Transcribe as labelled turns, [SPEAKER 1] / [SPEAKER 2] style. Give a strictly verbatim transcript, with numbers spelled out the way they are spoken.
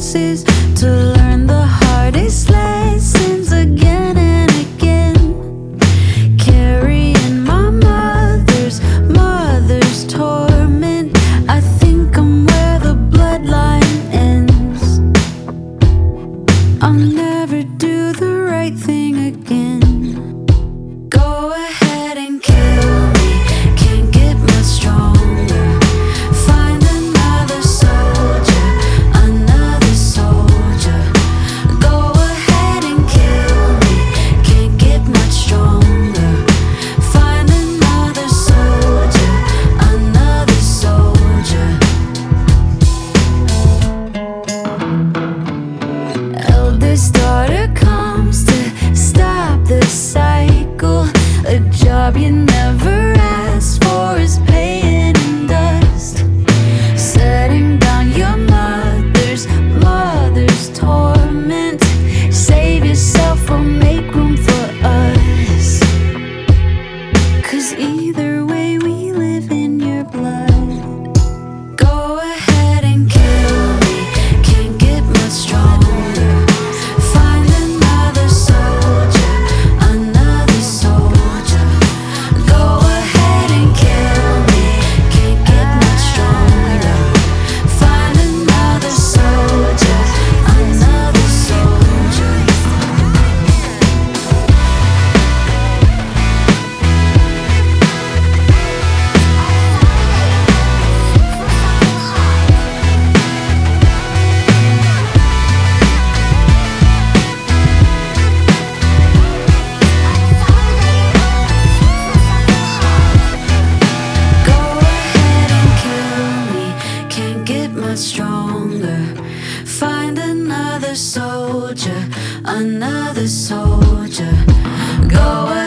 [SPEAKER 1] places to learn the hardest lessons again and again. Carrying my mother's mother's torment. I think I'm where the bloodline ends. I'll never do the right thing again. Go ahead and kill me, can't get much stronger. Find another soldier, another soldier. Go ahead and kill me, can't get much stronger. Find another soldier, another soldier. Eldest daughter comes to stop the cycle. A job you never asked for is paying in dust. Setting down your mother's mother's torment. Save yourself or make room for us. 'Cause either way we live in your blood. Go ahead and kill me, can't get much stronger. Find another soldier, another soldier. Go ahead and kill me, can't get much stronger. Find another soldier, another soldier. Go ahead and kill me, can't get much stronger. Find another soldier, another soldier. Go